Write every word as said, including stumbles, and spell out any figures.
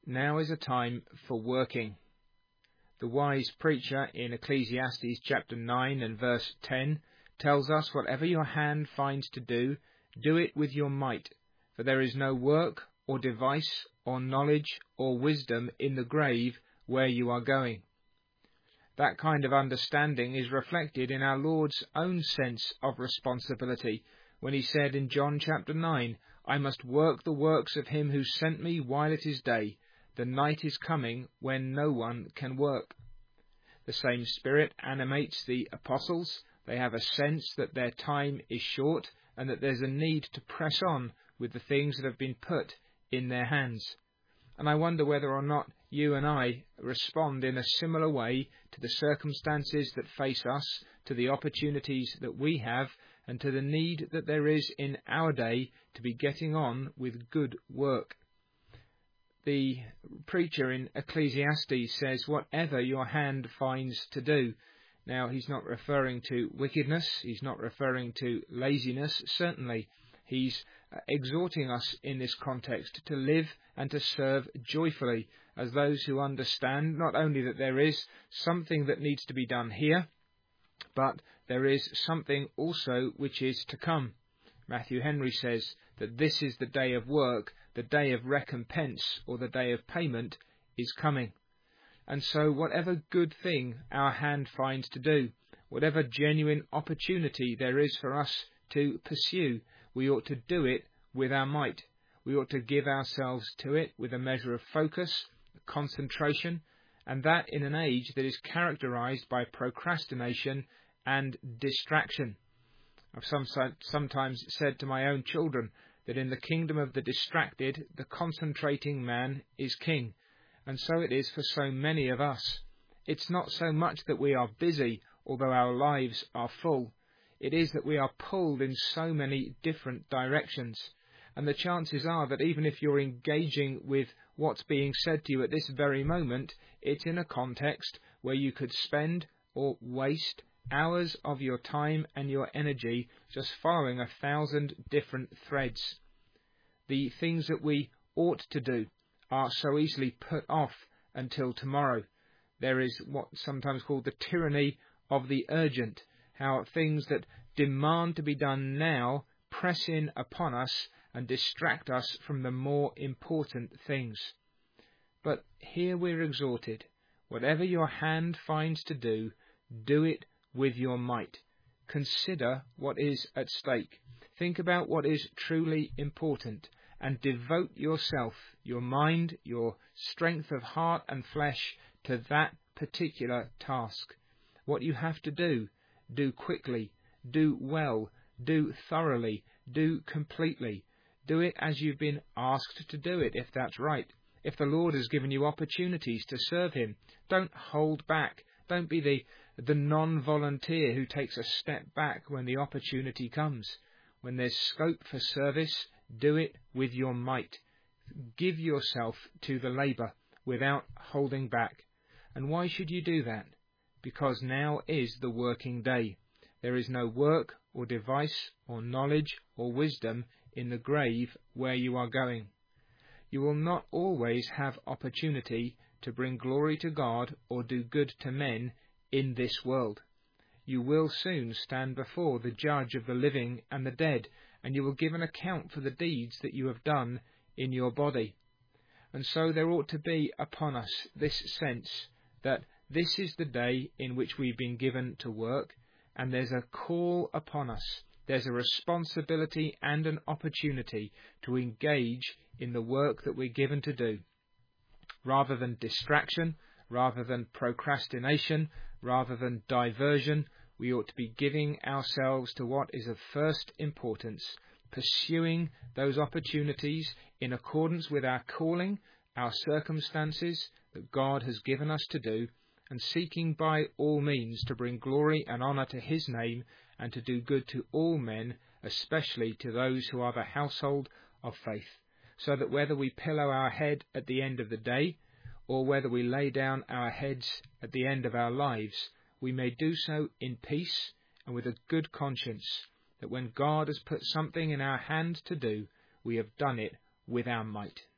Now is a time for working. The wise preacher in Ecclesiastes chapter nine and verse ten tells us, "Whatever your hand finds to do, do it with your might, for there is no work or device or knowledge or wisdom in the grave where you are going." That kind of understanding is reflected in our Lord's own sense of responsibility when he said in John chapter nine, "I must work the works of him who sent me while it is day. The night is coming when no one can work." The same spirit animates the apostles. They have a sense that their time is short and that there's a need to press on with the things that have been put in their hands. And I wonder whether or not you and I respond in a similar way to the circumstances that face us, to the opportunities that we have, and to the need that there is in our day to be getting on with good work. The preacher in Ecclesiastes says, "Whatever your hand finds to do." Now, he's not referring to wickedness, he's not referring to laziness, certainly. He's exhorting us in this context to live and to serve joyfully as those who understand not only that there is something that needs to be done here, but there is something also which is to come. Matthew Henry says that this is the day of work, the day of recompense, or the day of payment is coming. And so whatever good thing our hand finds to do, whatever genuine opportunity there is for us to pursue, we ought to do it with our might. We ought to give ourselves to it with a measure of focus, concentration, and that in an age that is characterized by procrastination and distraction. I've some, sometimes said to my own children that in the kingdom of the distracted, the concentrating man is king. And so it is for so many of us. It's not so much that we are busy, although our lives are full. It is that we are pulled in so many different directions. And the chances are that even if you're engaging with what's being said to you at this very moment, it's in a context where you could spend or waste hours of your time and your energy just following a thousand different threads. The things that we ought to do are so easily put off until tomorrow. There is what's sometimes called the tyranny of the urgent, how things that demand to be done now press in upon us and distract us from the more important things. But here we're exhorted, whatever your hand finds to do, do it with your might. Consider what is at stake. Think about what is truly important and devote yourself, your mind, your strength of heart and flesh to that particular task. What you have to do, do quickly, do well, do thoroughly, do completely. Do it as you've been asked to do it, if that's right. If the Lord has given you opportunities to serve him, don't hold back. Don't be the, the non-volunteer who takes a step back when the opportunity comes. When there's scope for service, do it with your might. Give yourself to the labour without holding back. And why should you do that? Because now is the working day. There is no work or device or knowledge or wisdom in the grave where you are going. You will not always have opportunity to bring glory to God or do good to men in this world. You will soon stand before the judge of the living and the dead, and you will give an account for the deeds that you have done in your body. And so there ought to be upon us this sense that this is the day in which we've been given to work, and there's a call upon us. There's a responsibility and an opportunity to engage in the work that we're given to do. Rather than distraction, rather than procrastination, rather than diversion, we ought to be giving ourselves to what is of first importance, pursuing those opportunities in accordance with our calling, our circumstances that God has given us to do, and seeking by all means to bring glory and honour to his name and to do good to all men, especially to those who are the household of faith, so that whether we pillow our head at the end of the day or whether we lay down our heads at the end of our lives, we may do so in peace and with a good conscience, that when God has put something in our hand to do, we have done it with our might.